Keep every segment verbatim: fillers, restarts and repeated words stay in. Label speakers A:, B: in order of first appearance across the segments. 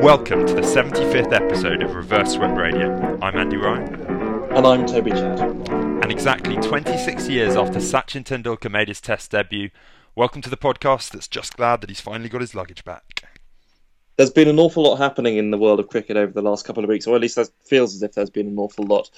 A: Welcome to the seventy-fifth episode of Reverse Sweep Radio. I'm Andy Ryan.
B: And I'm Toby Chad.
A: And exactly twenty-six years after Sachin Tendulkar made his Test debut, welcome to the podcast that's just glad that he's finally got his luggage back.
B: There's been an awful lot happening in the world of cricket over the last couple of weeks, or at least it feels as if there's been an awful lot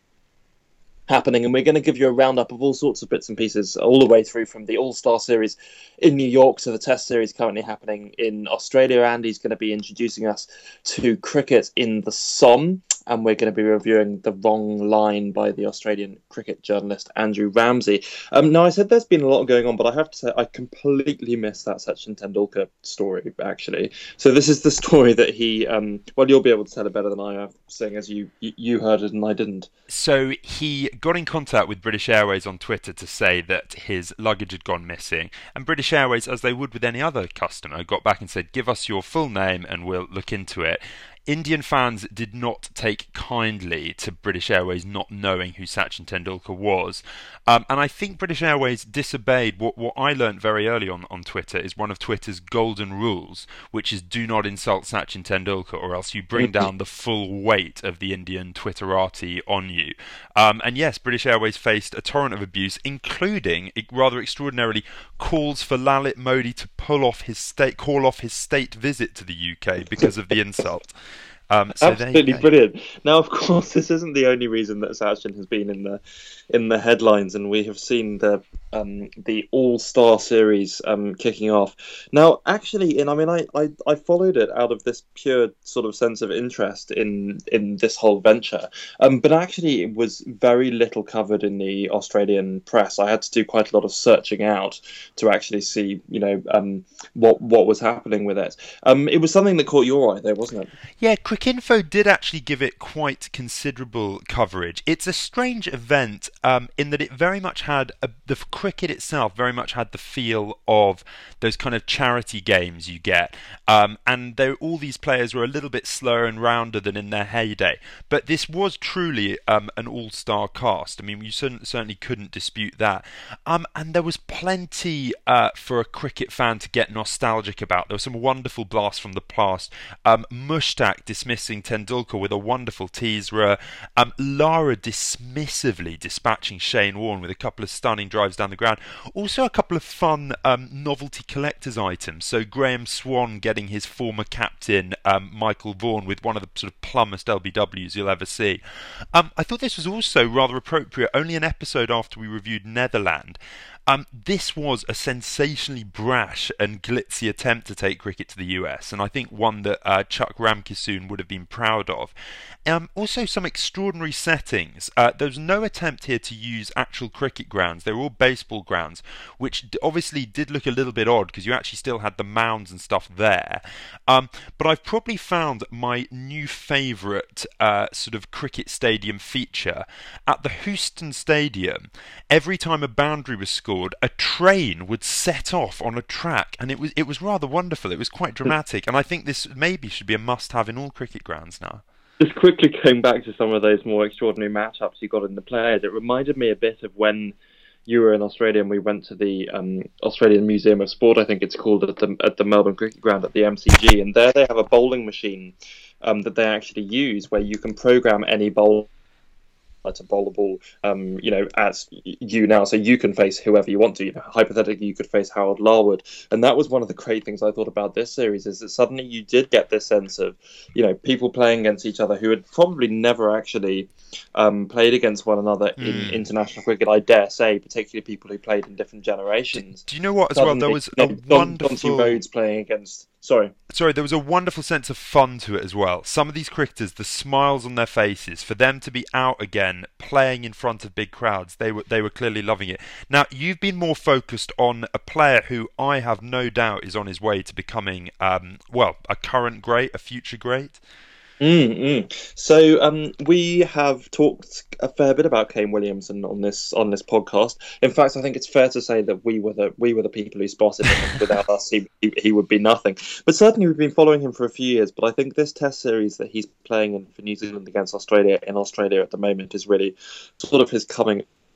B: happening, and we're going to give you a roundup of all sorts of bits and pieces all the way through from the All-Star Series in New York to the Test Series currently happening in Australia. Andy's going to be introducing us to cricket in the Somme, and we're going to be reviewing The Wrong Line by the Australian cricket journalist Andrew Ramsey. Um, now, I said there's been a lot going on, but I have to say I completely missed that Sachin Tendulkar story, actually. So this is the story that he, um, well, you'll be able to tell it better than I have, seeing as you, you heard it and I didn't.
A: So he got in contact with British Airways on Twitter to say that his luggage had gone missing, and British Airways, as they would with any other customer, got back and said, give us your full name and we'll look into it. Indian fans did not take kindly to British Airways not knowing who Sachin Tendulkar was. Um, and I think British Airways disobeyed what, what I learned very early on, on Twitter is one of Twitter's golden rules, which is do not insult Sachin Tendulkar or else you bring down the full weight of the Indian Twitterati on you. Um, and yes, British Airways faced a torrent of abuse, including, rather extraordinarily, calls for Lalit Modi to pull off his state, call off his state visit to the U K because of the insult. Um, so
B: Absolutely brilliant. Now, of course, this isn't the only reason that Sachin has been in the in the headlines, and we have seen the um, the All-Star Series um, kicking off. Now, actually, and I mean, I, I, I followed it out of this pure sort of sense of interest in in this whole venture, um, but actually, it was very little covered in the Australian press. I had to do quite a lot of searching out to actually see, you know, um, what what was happening with it. Um, it was something that caught your eye, though, wasn't it?
A: Yeah, Cricinfo did actually give it quite considerable coverage. It's a strange event um, in that it very much had, a, the cricket itself very much had the feel of those kind of charity games you get. Um, and though all these players were a little bit slower and rounder than in their heyday. But this was truly um, an all-star cast. I mean, you certainly couldn't dispute that. Um, and there was plenty uh, for a cricket fan to get nostalgic about. There were some wonderful blasts from the past. Um, Mushtaq dismissing Tendulkar with a wonderful teaser. Um, Lara dismissively dispatching Shane Warne with a couple of stunning drives down the ground. Also a couple of fun um, novelty collector's items. So Graham Swan getting his former captain um, Michael Vaughan with one of the sort of plumbest L B Ws you'll ever see. Um, I thought this was also rather appropriate. Only an episode after we reviewed Netherland. Um, this was a sensationally brash and glitzy attempt to take cricket to the U S, and I think one that uh, Chuck Ramkisoon would have been proud of. Um, also, some extraordinary settings. Uh, there was no attempt here to use actual cricket grounds. They were all baseball grounds, which d- obviously did look a little bit odd because you actually still had the mounds and stuff there. Um, but I've probably found my new favourite uh, sort of cricket stadium feature. At the Houston Stadium, every time a boundary was scored, a train would set off on a track, and it was it was rather wonderful. It was quite dramatic, and I think this maybe should be a must-have in all cricket grounds now.
B: Just quickly going back to some of those more extraordinary matchups you got in the players, it reminded me a bit of when you were in Australia and we went to the um, Australian Museum of Sport, I think it's called, at the at the Melbourne Cricket Ground at the M C G, and there they have a bowling machine um, that they actually use where you can program any bowl to bowl the ball, um, you know, as you now, so you can face whoever you want to. You know, hypothetically, you could face Howard Larwood, and that was one of the great things I thought about this series is that suddenly you did get this sense of, you know, people playing against each other who had probably never actually um, played against one another mm. in international cricket. I dare say, particularly people who played in different generations.
A: Do, do you know what? As
B: suddenly,
A: well, there was
B: you
A: a
B: know, Don,
A: wonderful
B: Donty Rhodes playing against. Sorry.
A: Sorry, there was a wonderful sense of fun to it as well. Some of these cricketers, the smiles on their faces, for them to be out again, playing in front of big crowds, they were they were clearly loving it. Now, you've been more focused on a player who I have no doubt is on his way to becoming, um, well, a current great, a future great.
B: Mm-hmm. So um, we have talked a fair bit about Kane Williamson on this on this podcast. In fact, I think it's fair to say that we were the we were the people who spotted him. Without us, he, he he would be nothing. But certainly, we've been following him for a few years. But I think this Test series that he's playing in for New Zealand against Australia in Australia at the moment is really sort of his coming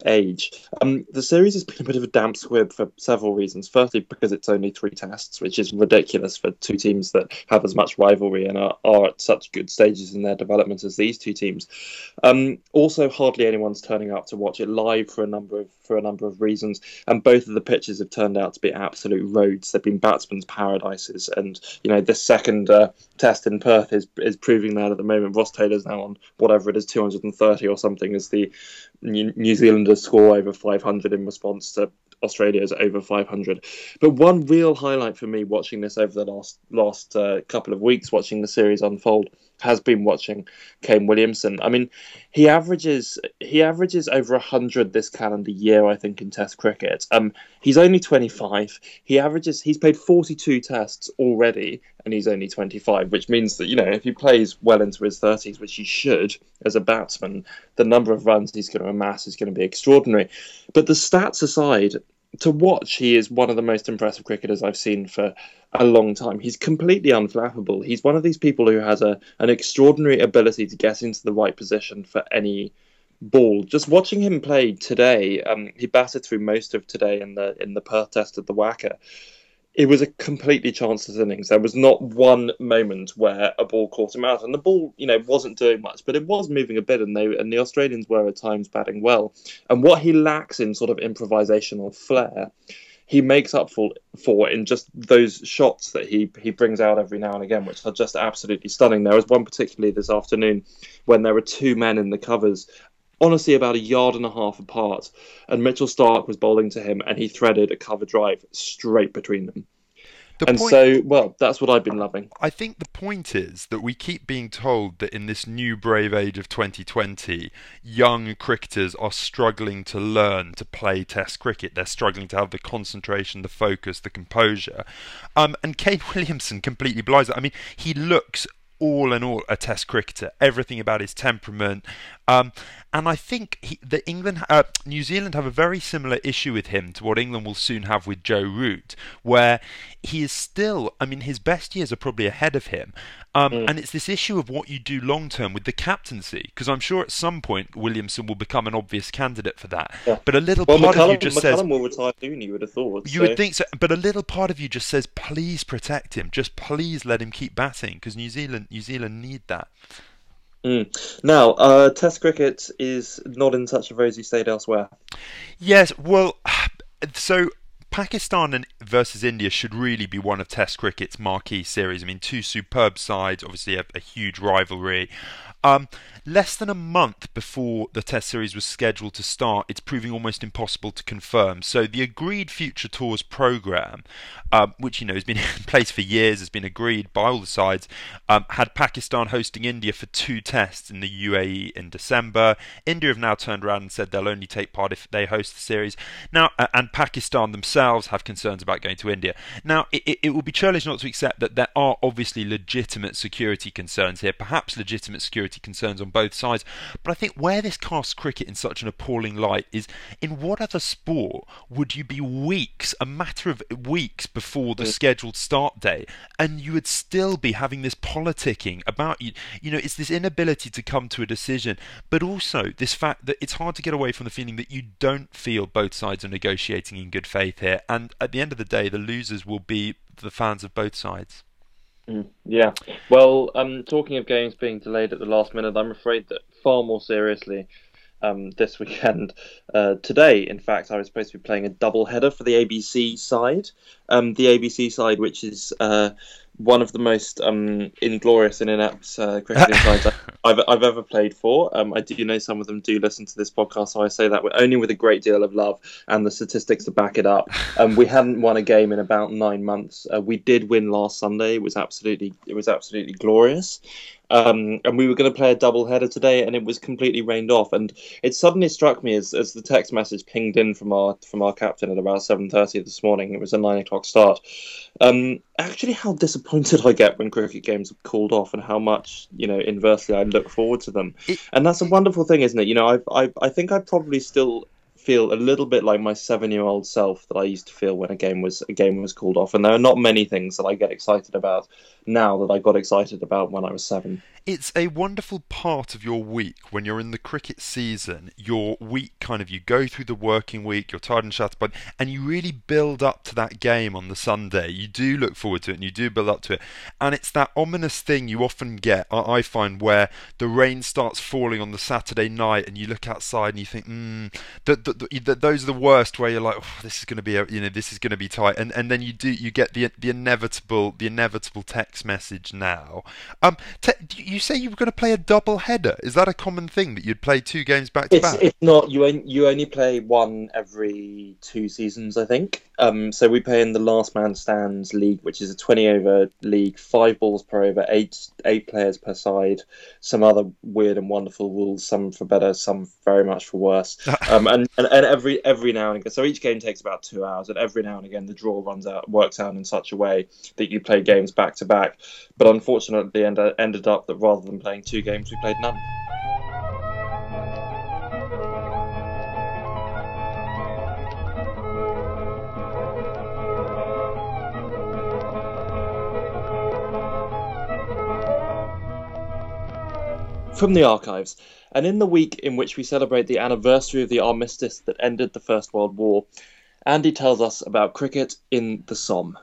B: age. Um, the series has been a bit of a damp squib for several reasons. Firstly, because it's only three tests, which is ridiculous for two teams that have as much rivalry and are, are at such good stages in their development as these two teams. Um, also, hardly anyone's turning up to watch it live for a number of for a number of reasons, and both of the pitches have turned out to be absolute roads. They've been batsmen's paradises, and you know this second uh, test in Perth is is proving that at the moment. Ross Taylor's now on whatever it is, two hundred thirty or something, as the New Zealanders score over five hundred in response to Australia's over five hundred. But one real highlight for me watching this over the last last uh, couple of weeks, watching the series unfold, has been watching Kane Williamson. I mean, he averages he averages over one hundred this calendar year, I think, in Test cricket. Um, he's only twenty-five. He averages he's played forty-two tests already, and he's only twenty-five, which means that, you know, if he plays well into his thirties, which he should as a batsman, the number of runs he's going to amass is going to be extraordinary. But the stats aside, to watch, he is one of the most impressive cricketers I've seen for a long time. He's completely unflappable. He's one of these people who has a an extraordinary ability to get into the right position for any ball. Just watching him play today, um, he batted through most of today in the in the Perth Test at the Wacker. It was a completely chanceless innings. There was not one moment where a ball caught him out, and the ball, you know, wasn't doing much, but it was moving a bit, and they and the Australians were at times batting well. And what he lacks in sort of improvisational flair, he makes up for for in just those shots that he he brings out every now and again, which are just absolutely stunning. There was one particularly this afternoon when there were two men in the covers, honestly about a yard and a half apart, and Mitchell Starc was bowling to him, and he threaded a cover drive straight between them. The and point, so, well, that's what I've been loving.
A: I think the point is that we keep being told that in this new brave age of twenty twenty, young cricketers are struggling to learn to play Test cricket. They're struggling to have the concentration, the focus, the composure. Um, and Kane Williamson completely blinds it. I mean, he looks all in all a Test cricketer, everything about his temperament. Um, and I think he, the England, uh, New Zealand have a very similar issue with him to what England will soon have with Joe Root, where he is still, I mean, his best years are probably ahead of him. Um, mm. And it's this issue of what you do long term with the captaincy, because I'm sure at some point Williamson will become an obvious candidate for that. Yeah. But a little
B: well,
A: part
B: McCullum,
A: of you just
B: McCullum
A: says,
B: McCullum will retire soon, you would have thought.
A: You so. would think so, but a little part of you just says, please protect him, just please let him keep batting, because New Zealand, New Zealand need that.
B: Mm. Now, uh, Test cricket is not in such a rosy state elsewhere.
A: Yes, well, so Pakistan and versus India should really be one of Test cricket's marquee series. I mean, two superb sides, obviously a, a huge rivalry. Um, less than a month before the Test series was scheduled to start, it's proving almost impossible to confirm. So the agreed Future Tours programme, um, which you know has been in place for years, has been agreed by all the sides, um, had Pakistan hosting India for two tests in the U A E in December. India have now turned around and said they'll only take part if they host the series. Now, uh, and Pakistan themselves have concerns about going to India. Now, it, it, it will be churlish not to accept that there are obviously legitimate security concerns here, perhaps legitimate security concerns on both sides, but I think where this casts cricket in such an appalling light is, in what other sport would you be weeks, a matter of weeks before the scheduled start date, and you would still be having this politicking about, you you know, it's this inability to come to a decision, but also this fact that it's hard to get away from the feeling that you don't feel both sides are negotiating in good faith here, and at the end of the day the losers will be the fans of both sides.
B: Mm, yeah. Well, um, talking of games being delayed at the last minute, I'm afraid that far more seriously um, this weekend, uh, today, in fact, I was supposed to be playing a double header for the A B C side. Um, the A B C side, which is uh, one of the most um, inglorious and inept uh, cricketing sides I've, I've ever played for. Um, I do know some of them do listen to this podcast, so I say that only with a great deal of love and the statistics to back it up. Um, we hadn't won a game in about nine months. Uh, we did win last Sunday. It was absolutely, it was absolutely glorious. Um, and we were going to play a double header today, and it was completely rained off. And it suddenly struck me as, as the text message pinged in from our from our captain at about seven thirty this morning. It was a nine o'clock start. Um, actually, how disappointed I get when cricket games are called off, and how much, you know, inversely I look forward to them. It, and that's a wonderful thing, isn't it? You know, I I I think I probably still feel a little bit like my seven-year-old self that I used to feel when a game was a game was called off. And there are not many things that I get excited about now that I got excited about when I was seven.
A: It's a wonderful part of your week when you're in the cricket season. Your week kind of, you go through the working week, you're tired and shattered, but and you really build up to that game on the Sunday. You do look forward to it and you do build up to it. And it's that ominous thing you often get, I find, where the rain starts falling on the Saturday night and you look outside and you think, hmm, that those are the worst, where you're like, oh, this is going to be, a, you know, this is going to be tight. And and then you do, you get the the inevitable, the inevitable text message now. Um, te- You say you were going to play a double header. Is that a common thing, that you'd play two games back to
B: It's
A: back?
B: it's not you. Only, you only play one every two seasons, I think. Um, so we play in the Last Man Stands league, which is a twenty over league, five balls per over, eight eight players per side. Some other weird and wonderful rules, some for better, some very much for worse. Um, and, and and every every now and again, so each game takes about two hours, and every now and again the draw runs out, works out in such a way that you play games back to back. But unfortunately, it end, ended up that rather than playing two games, we played none. From the archives, and in the week in which we celebrate the anniversary of the armistice that ended the First World War, Andy tells us about cricket in the Somme.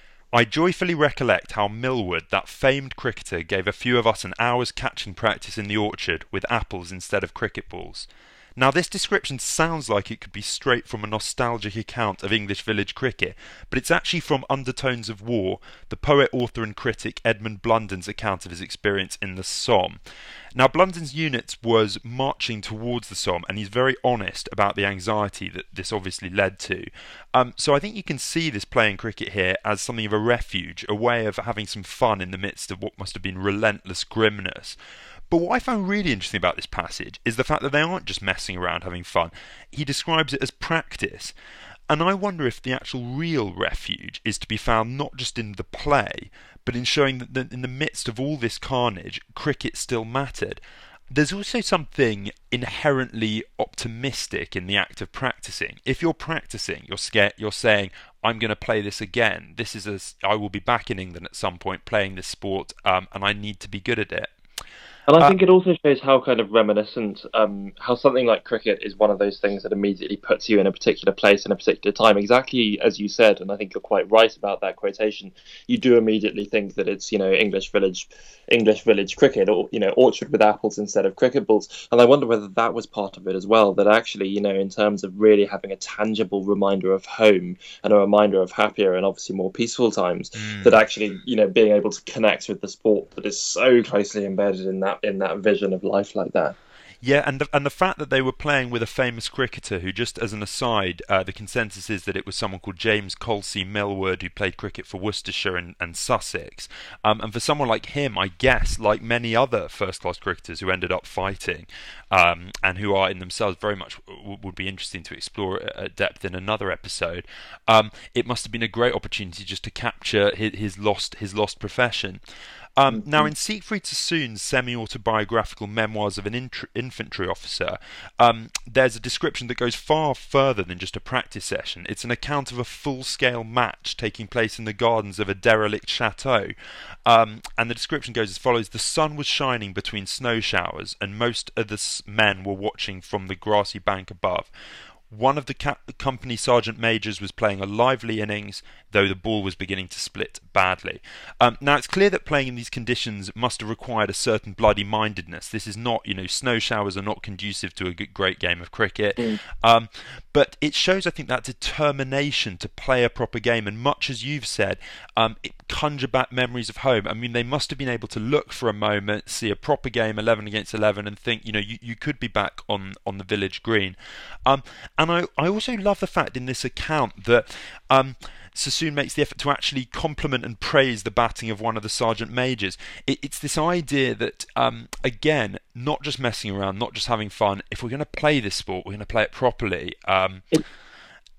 A: I joyfully recollect how Millward, that famed cricketer, gave a few of us an hour's catching practice in the orchard with apples instead of cricket balls. Now, this description sounds like it could be straight from a nostalgic account of English village cricket, but it's actually from Undertones of War, the poet, author and critic Edmund Blunden's account of his experience in the Somme. Now, Blunden's unit was marching towards the Somme, and he's very honest about the anxiety that this obviously led to. Um, so I think you can see this playing cricket here as something of a refuge, a way of having some fun in the midst of what must have been relentless grimness. But what I found really interesting about this passage is the fact that they aren't just messing around having fun. He describes it as practice. And I wonder if the actual real refuge is to be found not just in the play, but in showing that in the midst of all this carnage, cricket still mattered. There's also something inherently optimistic in the act of practicing. If you're practicing, you're scared, you're saying, I'm going to play this again. This is a, I will be back in England at some point playing this sport, um, and I need to be good at it.
B: And I think uh, it also shows how kind of reminiscent, um, how something like cricket is one of those things that immediately puts you in a particular place in a particular time. Exactly as you said, and I think you're quite right about that quotation. You do immediately think that it's, you know, English village, English village cricket, or, you know, orchard with apples instead of cricket balls. And I wonder whether that was part of it as well. That actually, you know, in terms of really having a tangible reminder of home and a reminder of happier and obviously more peaceful times, mm. that actually, you know, being able to connect with the sport that is so closely embedded in that. in that vision of life like that.
A: Yeah, and the, and the fact that they were playing with a famous cricketer who, just as an aside, uh, the consensus is that it was someone called James Colsey Millward, who played cricket for Worcestershire and, and Sussex. Um, and for someone like him, I guess, like many other first-class cricketers who ended up fighting, um, and who are in themselves very much w- would be interesting to explore at depth in another episode, um, it must have been a great opportunity just to capture his, his lost his lost profession. Um, mm-hmm. Now, in Siegfried Sassoon's semi-autobiographical memoirs of an int- infantry officer, um, there's a description that goes far further than just a practice session. It's an account of a full-scale match taking place in the gardens of a derelict chateau. Um, and the description goes as follows: the sun was shining between snow showers, and most of the men were watching from the grassy bank above. One of the ca- company sergeant majors was playing a lively innings, though the ball was beginning to split badly. Um, now, it's clear that playing in these conditions must have required a certain bloody-mindedness. This is not, you know, snow showers are not conducive to a good, great game of cricket. Mm. Um, but it shows, I think, that determination to play a proper game. And much as you've said, um, it conjure back memories of home. I mean, they must have been able to look for a moment, see a proper game, eleven against eleven, and think, you know, you, you could be back on, on the village green. Um, and I, I also love the fact in this account that um, Sassoon makes the effort to actually compliment and praise the batting of one of the sergeant majors. It, it's this idea that, um, again, not just messing around, not just having fun. If we're going to play this sport, we're going to play it properly. Um,
B: it,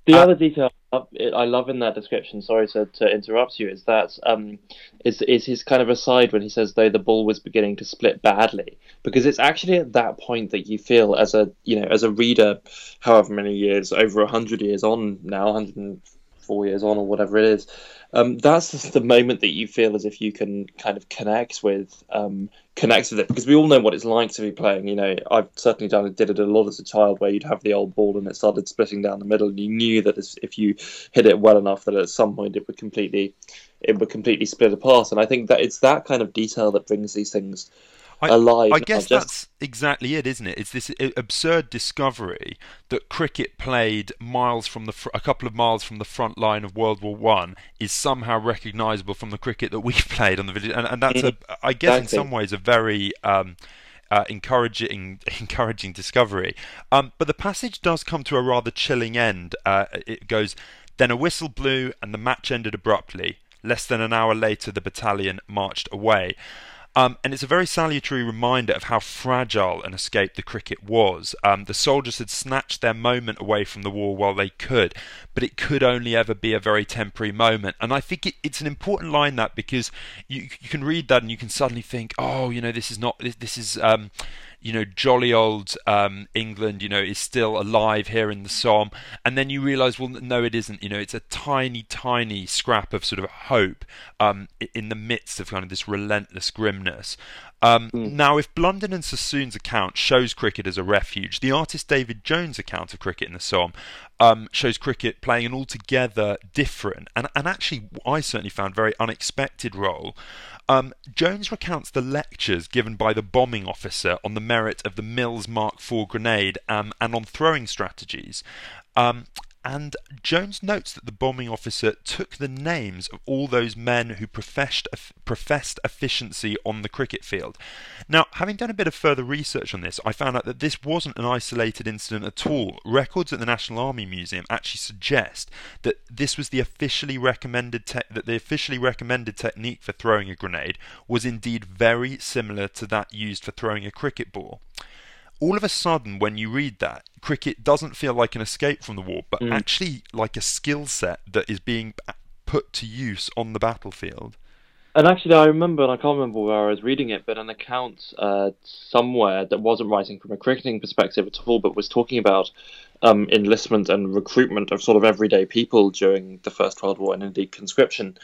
B: The
A: Uh,
B: other detail I love, I love in that description, sorry to, to interrupt you, is that um, is is his kind of aside when he says though the ball was beginning to split badly, because it's actually at that point that you feel as a you know as a reader, however many years, over a hundred years on now, one hundred four years on or whatever it is, um, that's the moment that you feel as if you can kind of connect with um, connect with it, because we all know what it's like to be playing. You know, I've certainly done it, did it a lot as a child, where you'd have the old ball and it started splitting down the middle, and you knew that if you hit it well enough, that at some point it would completely, it would completely split apart. And I think that it's that kind of detail that brings these things
A: I
B: alive
A: I
B: now.
A: guess
B: Just
A: that's exactly it, isn't it? It's this i- absurd discovery that cricket played miles from the fr- a couple of miles from the front line of World War One is somehow recognisable from the cricket that we've played on the video, and, and that's
B: mm,
A: a, I guess, in some
B: exactly.
A: ways, a very um, uh, encouraging encouraging discovery. Um, but the passage does come to a rather chilling end. Uh, it goes, then a whistle blew, and the match ended abruptly. Less than an hour later, the battalion marched away. Um, and it's a very salutary reminder of how fragile an escape the cricket was. Um, the soldiers had snatched their moment away from the war while they could, but it could only ever be a very temporary moment. And I think it, it's an important line, that, because you you can read that and you can suddenly think, oh, you know, this is not this, this is. Um, you know, jolly old um, England, you know, is still alive here in the Somme, and then you realise, well, no, it isn't. You know, it's a tiny, tiny scrap of sort of hope um, in the midst of kind of this relentless grimness. Um,
B: Mm.
A: now, if Blunden and Sassoon's account shows cricket as a refuge, the artist David Jones' account of cricket in the Somme um, shows cricket playing an altogether different and, and actually, I certainly found, very unexpected role. Um, Jones recounts the lectures given by the bombing officer on the merit of the Mills Mark four grenade um, and on throwing strategies. Um, and Jones notes that the bombing officer took the names of all those men who professed professed efficiency on the cricket field. Now, having done a bit of further research on this, I found out that this wasn't an isolated incident at all. Records at the National Army Museum actually suggest that this was the officially recommended te- that the officially recommended technique for throwing a grenade was indeed very similar to that used for throwing a cricket ball. All of a sudden, when you read that, cricket doesn't feel like an escape from the war, but
B: Mm.
A: actually like a skill set that is being put to use on the battlefield.
B: And actually, I remember, and I can't remember where I was reading it, but an account uh, somewhere that wasn't writing from a cricketing perspective at all, but was talking about um, enlistment and recruitment of sort of everyday people during the First World War and indeed conscription.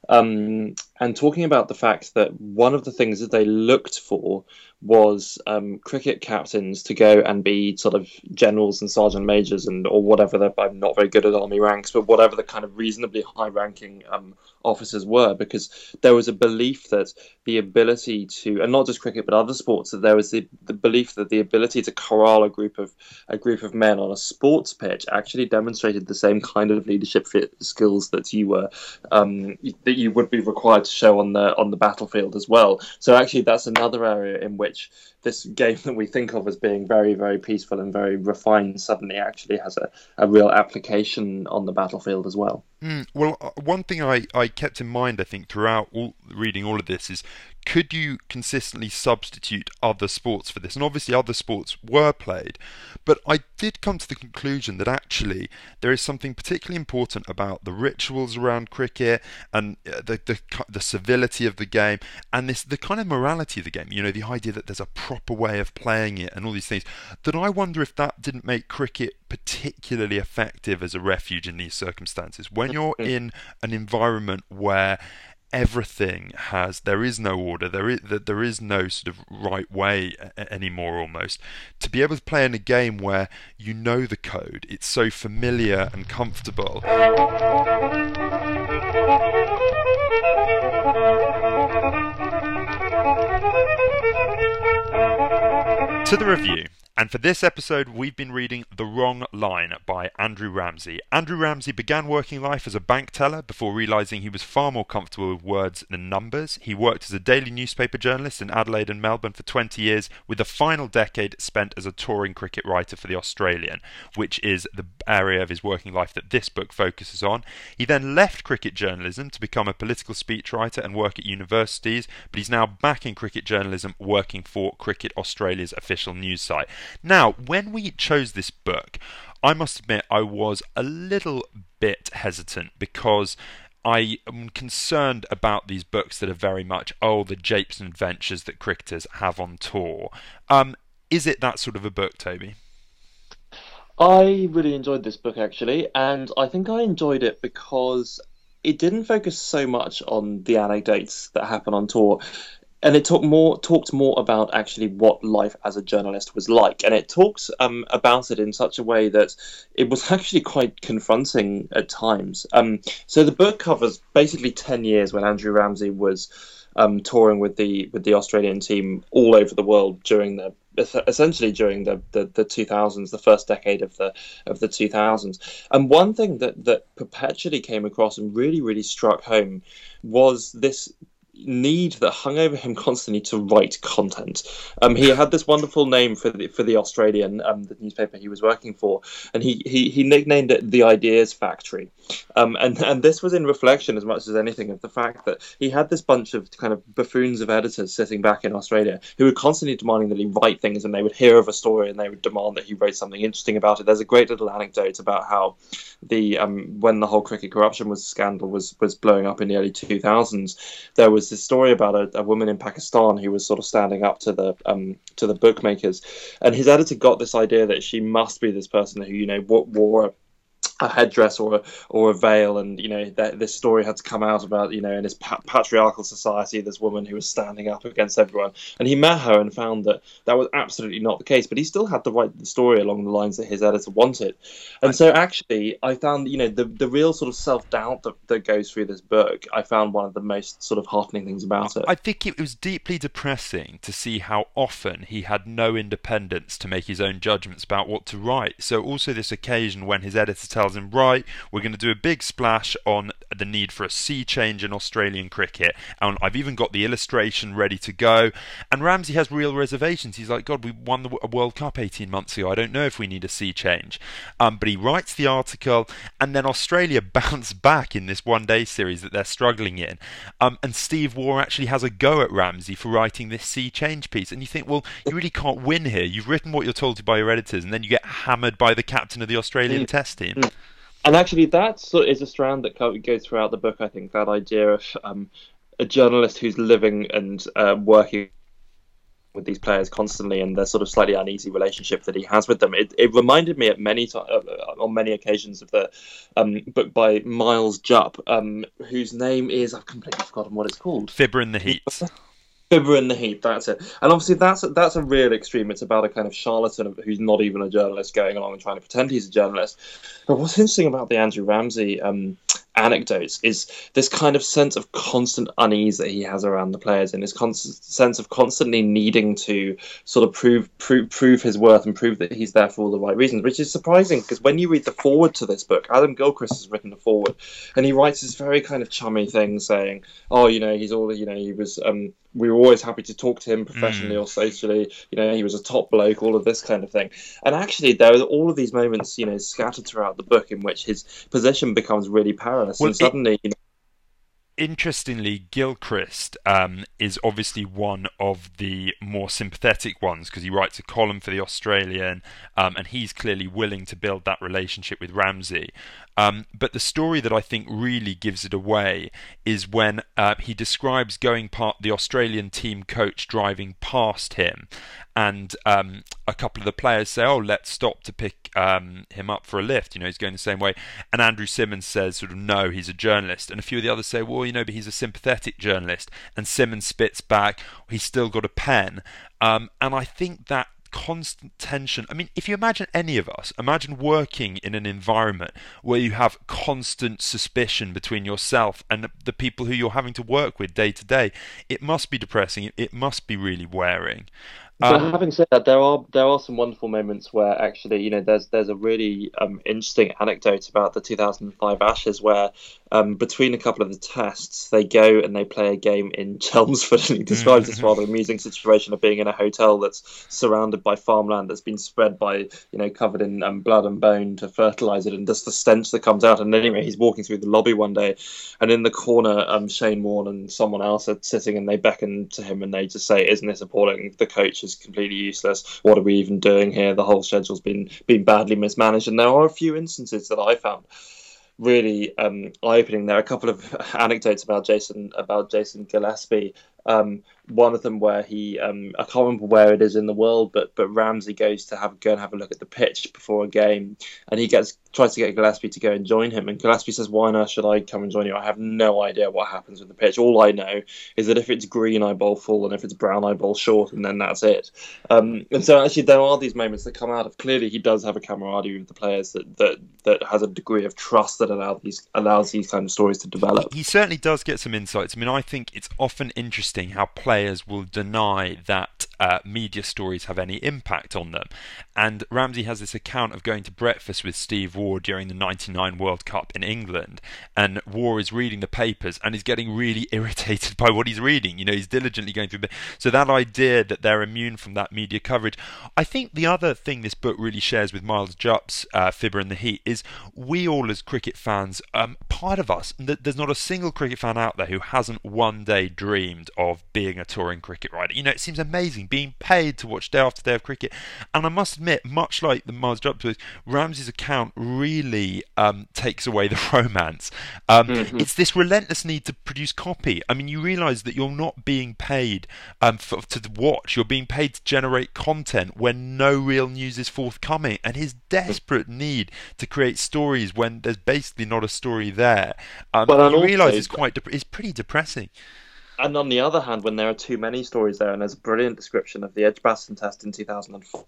B: Um, and talking about the fact that one of the things that they looked for was um, cricket captains to go and be sort of generals and sergeant majors and or whatever. The, I'm not very good at army ranks, but whatever the kind of reasonably high-ranking um, officers were, because there was a belief that the ability to, and not just cricket but other sports, that there was the, the belief that the ability to corral a group of a group of men on a sports pitch actually demonstrated the same kind of leadership fit skills that you were um, that you would be required to show on the on the battlefield as well. So actually, that's another area in which this game that we think of as being very, very peaceful and very refined suddenly actually has a, a real application on the battlefield as well.
A: Mm, well, uh, one thing I, I kept in mind, I think, throughout all, reading all of this is, could you consistently substitute other sports for this? And obviously, other sports were played, but I did come to the conclusion that actually there is something particularly important about the rituals around cricket and uh, the the, the civility of the game and this the kind of morality of the game. You know, the idea that there's a proper way of playing it and all these things. That I wonder if that didn't make cricket particularly effective as a refuge in these circumstances. When you're in an environment where everything has there is no order, there is that there is no sort of right way a- anymore, almost, to be able to play in a game where you know the code, it's so familiar and comfortable. To the review. And for this episode, we've been reading The Wrong Line by Andrew Ramsey. Andrew Ramsey began working life as a bank teller before realising he was far more comfortable with words than numbers. He worked as a daily newspaper journalist in Adelaide and Melbourne for twenty years, with the final decade spent as a touring cricket writer for The Australian, which is the area of his working life that this book focuses on. He then left cricket journalism to become a political speechwriter and work at universities, but he's now back in cricket journalism working for Cricket Australia's official news site. Now, when we chose this book, I must admit I was a little bit hesitant because I am concerned about these books that are very much, oh, the japes and adventures that cricketers have on tour. Um, is it that sort of a book, Toby?
B: I really enjoyed this book actually, and I think I enjoyed it because it didn't focus so much on the anecdotes that happen on tour, and it talked more talked more about actually what life as a journalist was like, and it talks um, about it in such a way that it was actually quite confronting at times. Um, so the book covers basically ten years when Andrew Ramsey was um, touring with the with the Australian team all over the world during the essentially during the, the, the two thousands, the first decade of the of the two thousands. And one thing that that perpetually came across and really really struck home was this need that hung over him constantly to write content. Um, he had this wonderful name for the for the Australian um, the newspaper he was working for, and he he, he nicknamed it the Ideas Factory. Um, and and this was in reflection as much as anything of the fact that he had this bunch of kind of buffoons of editors sitting back in Australia who were constantly demanding that he write things, and they would hear of a story and they would demand that he wrote something interesting about it. There's a great little anecdote about how the um, when the whole cricket corruption was scandal was was blowing up in the early two thousands, there was this story about a, a woman in Pakistan who was sort of standing up to the um, to the bookmakers, and his editor got this idea that she must be this person who you know wore a a headdress or a, or a veil, and you know that this story had to come out about you know in his pa- patriarchal society this woman who was standing up against everyone, and he met her and found that that was absolutely not the case, but he still had to write the story along the lines that his editor wanted. And so actually I found you know the the real sort of self-doubt that, that goes through this book, I found one of the most sort of heartening things about it.
A: I think it was deeply depressing to see how often he had no independence to make his own judgments about what to write. So also this occasion when his editor tells him, right, we're going to do a big splash on the need for a sea change in Australian cricket, and I've even got the illustration ready to go. And Ramsey has real reservations. He's like, God, we won the World Cup eighteen months ago. I don't know if we need a sea change. Um, but he writes the article, and then Australia bounce back in this one-day series that they're struggling in. Um, and Steve Waugh actually has a go at Ramsey for writing this sea change piece. And you think, well, you really can't win here. You've written what you're told to by your editors, and then you get hammered by the captain of the Australian mm. Test team. Mm.
B: And actually, that sort of is a strand that goes throughout the book, I think, that idea of um, a journalist who's living and uh, working with these players constantly, and their sort of slightly uneasy relationship that he has with them. It, it reminded me at many to- uh, on many occasions of the um, book by Miles Jupp, um, whose name is, I've completely forgotten what it's called.
A: Fibber in the Heat.
B: Fibber in the Heat, that's it. And obviously that's a, that's a real extreme. It's about a kind of charlatan who's not even a journalist going along and trying to pretend he's a journalist. But what's interesting about the Andrew Ramsey um, anecdotes is this kind of sense of constant unease that he has around the players, and his constant sense of constantly needing to sort of prove, prove prove his worth and prove that he's there for all the right reasons, which is surprising because when you read the foreword to this book, Adam Gilchrist has written the foreword, and he writes this very kind of chummy thing saying, oh, you know, he's all, you know, he was... Um, we were always happy to talk to him professionally mm. or socially. You know, he was a top bloke, all of this kind of thing. And actually, there are all of these moments, you know, scattered throughout the book in which his position becomes really perilous. Well, and suddenly, it, you know,
A: interestingly, Gilchrist um, is obviously one of the more sympathetic ones because he writes a column for the Australian, um, and he's clearly willing to build that relationship with Ramsey. Um, but the story that I think really gives it away is when uh, he describes going past the Australian team coach driving past him, and um, a couple of the players say, oh, let's stop to pick um, him up for a lift. You know, he's going the same way. And Andrew Simmons says, sort of, no, he's a journalist. And a few of the others say, well, you know, but he's a sympathetic journalist. And Simmons spits back, he's still got a pen. Um, and I think that constant tension. I mean, if you imagine any of us, imagine working in an environment where you have constant suspicion between yourself and the people who you're having to work with day to day. It must be depressing. It must be really wearing.
B: But um, having said that, there are there are some wonderful moments where actually, you know, there's there's a really um, interesting anecdote about the two thousand five Ashes where um, between a couple of the tests they go and they play a game in Chelmsford, and he describes this rather amusing situation of being in a hotel that's surrounded by farmland that's been spread by, you know, covered in um, blood and bone to fertilise it, and just the stench that comes out. And anyway, he's walking through the lobby one day, and in the corner, um, Shane Warne and someone else are sitting, and they beckon to him and they just say, "Isn't this appalling?" The coach is completely useless. What are we even doing here? The whole schedule's been been badly mismanaged, and there are a few instances that I found really um, eye-opening. There are a couple of anecdotes about Jason about Jason Gillespie. Um, one of them where he, um, I can't remember where it is in the world, but but Ramsey goes to have go and have a look at the pitch before a game, and he gets tries to get Gillespie to go and join him, and Gillespie says, "Why on earth should I come and join you? I have no idea what happens with the pitch. All I know is that if it's green, I bowl full, and if it's brown, I bowl short, and then that's it." Um, and so actually, there are these moments that come out of clearly he does have a camaraderie with the players that that, that has a degree of trust that allows these allows these kind of stories to develop.
A: He certainly does get some insights. I mean, I think it's often interesting how players will deny that uh, media stories have any impact on them. And Ramsey has this account of going to breakfast with Steve Waugh during the ninety-nine World Cup in England, and Waugh is reading the papers and is getting really irritated by what he's reading. You know, he's diligently going through. So that idea that they're immune from that media coverage. I think the other thing this book really shares with Miles Jupp's uh, Fibber and the Heat is we all as cricket fans, um, part of us, there's not a single cricket fan out there who hasn't one day dreamed of being a touring cricket writer. You know, it seems amazing being paid to watch day after day of cricket. And I must admit, much like the Miles Jupp book, Ramsey's account really um, takes away the romance. Um, mm-hmm. It's this relentless need to produce copy. I mean, you realise that you're not being paid um, for, to watch. You're being paid to generate content when no real news is forthcoming. And his desperate need to create stories when there's basically not a story there, um, but you realise it's quite de- it's pretty depressing.
B: And on the other hand, when there are too many stories there, and there's a brilliant description of the Edgbaston test in two thousand four,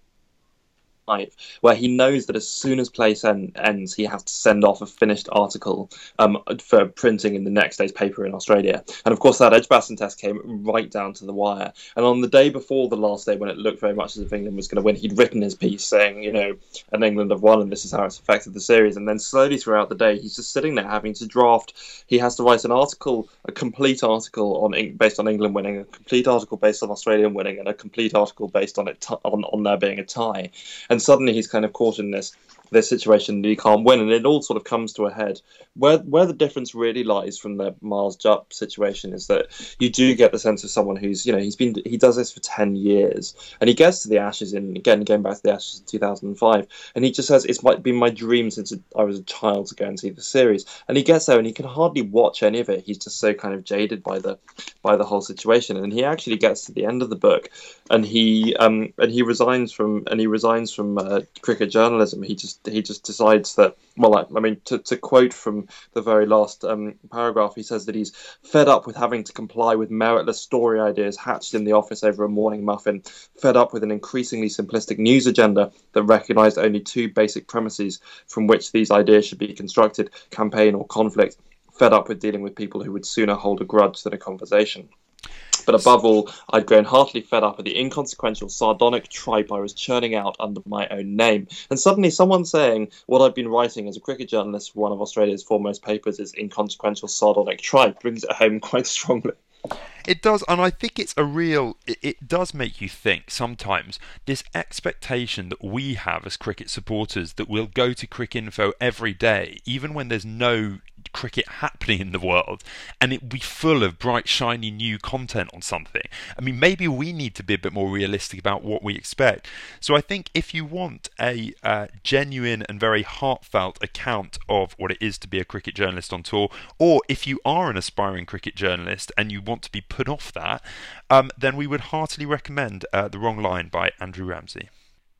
B: where he knows that as soon as play end, ends, he has to send off a finished article um, for printing in the next day's paper in Australia. And of course, that Edgbaston test came right down to the wire. And on the day before the last day, when it looked very much as if England was going to win, he'd written his piece saying, you know, and England have won, and this is how it's affected the series. And then slowly throughout the day, he's just sitting there having to draft. He has to write an article, a complete article on based on England winning, a complete article based on Australia winning, and a complete article based on it t- on, on there being a tie. And suddenly he's kind of caught in this this situation that he can't win, and it all sort of comes to a head. Where where the difference really lies from the Miles Jupp situation is that you do get the sense of someone who's, you know, he's been he does this for ten years, and he gets to the Ashes in again going back to the Ashes in two thousand five, and he just says it's been my dream since I was a child to go and see the series. And he gets there and he can hardly watch any of it. He's just so kind of jaded by the by the whole situation, and he actually gets to the end of the book, and he um and he resigns from and he resigns from uh, cricket journalism. He just he just decides that, well, I, I mean, to, to quote from the very last um, paragraph, he says that he's fed up with having to comply with meritless story ideas hatched in the office over a morning muffin, fed up with an increasingly simplistic news agenda that recognised only two basic premises from which these ideas should be constructed, campaign or conflict, fed up with dealing with people who would sooner hold a grudge than a conversation. But above all, I'd grown heartily fed up with the inconsequential, sardonic tripe I was churning out under my own name. And suddenly someone saying what I've been writing as a cricket journalist for one of Australia's foremost papers is inconsequential, sardonic tripe brings it home quite strongly.
A: It does, and I think it's a real, it, it does make you think sometimes, this expectation that we have as cricket supporters that we'll go to Cricinfo every day, even when there's no cricket happening in the world, and it will be full of bright, shiny new content on something. I mean, maybe we need to be a bit more realistic about what we expect. So I think if you want a uh, genuine and very heartfelt account of what it is to be a cricket journalist on tour, or if you are an aspiring cricket journalist and you want to be put off that, um, then we would heartily recommend uh, The Wrong Line by Andrew Ramsey.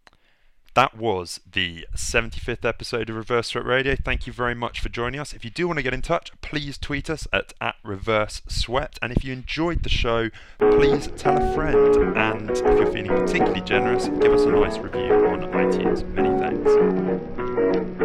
A: That was the seventy-fifth episode of Reverse Sweat Radio. Thank you very much for joining us. If you do want to get in touch, please tweet us at, at Reverse Sweat. And if you enjoyed the show, please tell a friend. And if you're feeling particularly generous, give us a nice review on iTunes. Many thanks.